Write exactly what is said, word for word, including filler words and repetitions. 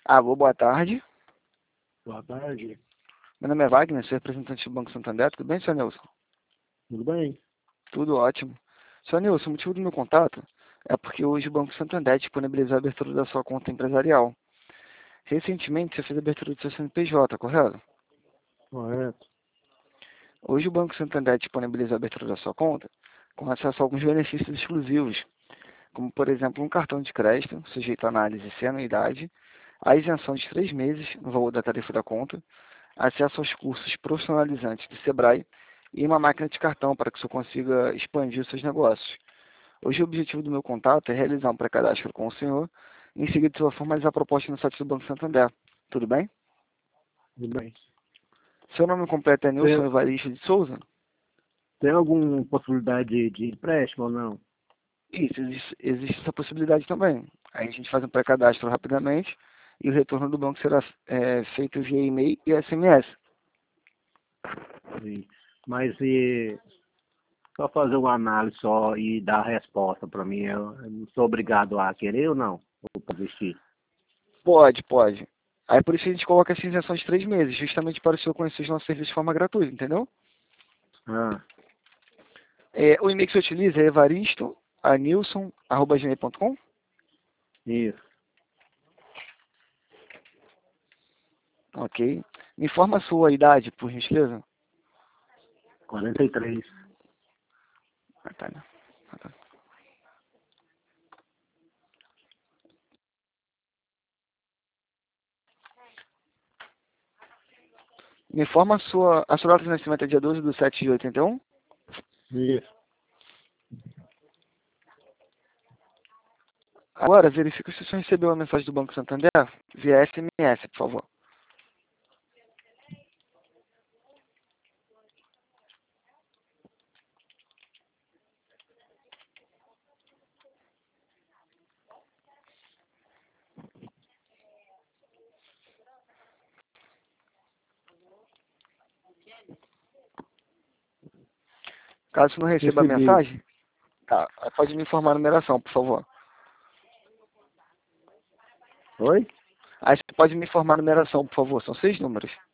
Alô, boa tarde. Boa tarde. Meu nome é Wagner, sou representante do Banco Santander. Tudo bem, senhor Nilson? Tudo bem? Tudo ótimo. Senhor Nilson, o motivo do meu contato é porque hoje o Banco Santander disponibilizou a abertura da sua conta empresarial. Recentemente, você fez a abertura do seu C N P J, correto? Correto. Hoje o Banco Santander disponibiliza a abertura da sua conta com acesso a alguns benefícios exclusivos, como, por exemplo, um cartão de crédito, sujeito à análise sem anuidade, a isenção de três meses no valor da tarifa da conta, acesso aos cursos profissionalizantes do Sebrae e uma máquina de cartão para que você consiga expandir os seus negócios. Hoje o objetivo do meu contato é realizar um pré-cadastro com o senhor e em seguida sua formalizar a proposta no site do Banco Santander. Tudo bem? Tudo bem. Seu nome completo é Nilson Tem, Evaristo de Souza? tem alguma possibilidade de, de empréstimo ou não? Isso, existe, existe essa possibilidade também. Aí a gente faz um pré-cadastro rapidamente e o retorno do banco será é, feito via e-mail e S M S. Sim. Mas e só fazer uma análise só e dar a resposta para mim, eu, eu não sou obrigado a querer ou não? Ou para vestir? Pode, pode. Aí por isso a gente coloca essa isenção de três meses, justamente para o senhor conhecer os nossos serviços de forma gratuita, entendeu? Ah, É, o e-mail que você utiliza é evaristo anilson arroba gmail ponto com? isso. Ok. Me informa a sua idade, por gentileza. quarenta e três. Ah, tá, né? Ah, tá. Me informa a sua, a sua data de nascimento é dia doze de sete de oitenta e um? Isso. Agora, verifique se você recebeu a mensagem do Banco Santander via S M S, por favor. Caso não receba a Recebi. mensagem, tá, pode me informar a numeração, por favor. Oi? Aí você pode me informar a numeração, por favor. São seis números.